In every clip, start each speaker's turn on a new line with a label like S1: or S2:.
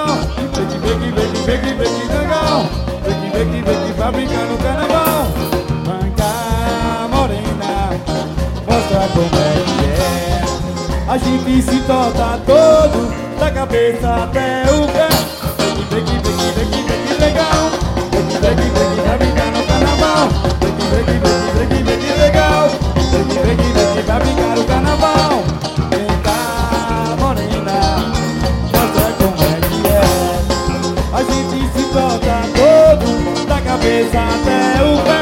S1: carnaval. Vem legal. Vem pra brincar no carnaval. Vem cá, morena, mostra como é que é. A gente se torta todo, da cabeça até o pé. Vem legal. Vem pra brincar no carnaval. Vem legal. Vem pra brincar no carnaval. Vem cá, morena, mostra como é que é. A gente se torta todo, da cabeça até o pé.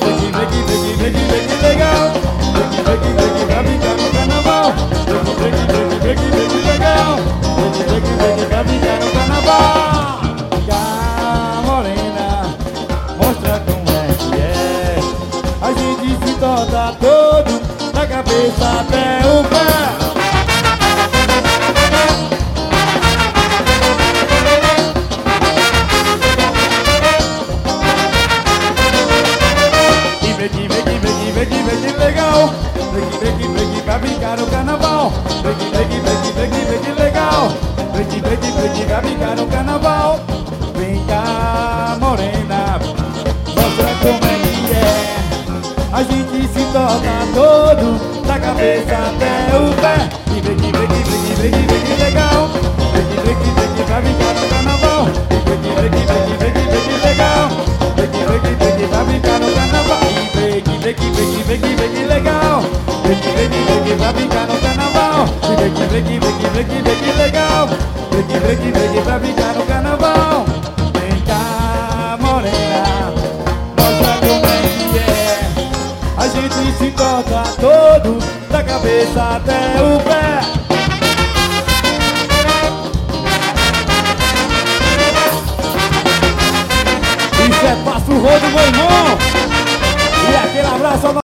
S1: Vem legal. Vem pra brincar no carnaval. Vem legal. Vem pra brincar no carnaval. Cá, morena, mostra como é que é. A gente se torta todo, da cabeça até o pé. Vem legal. Vem pra brincar no carnaval. Vem legal. Vem pra brincar no carnaval. Vem cá, morena, mostra como é que é. A gente se torna todo, da cabeça até o pé. Vem legal. Vem pra brincar no carnaval. Vem legal. Vem pra brincar no carnaval. Vem legal. Vem pra brincar no carnaval. Vem legal. Vem pra brincar no carnaval. Vem cá, morena, mostra como é que é. A gente se corta todo, da cabeça até o pé. Isso é Passo Rodo, meu irmão. E aquele abraço.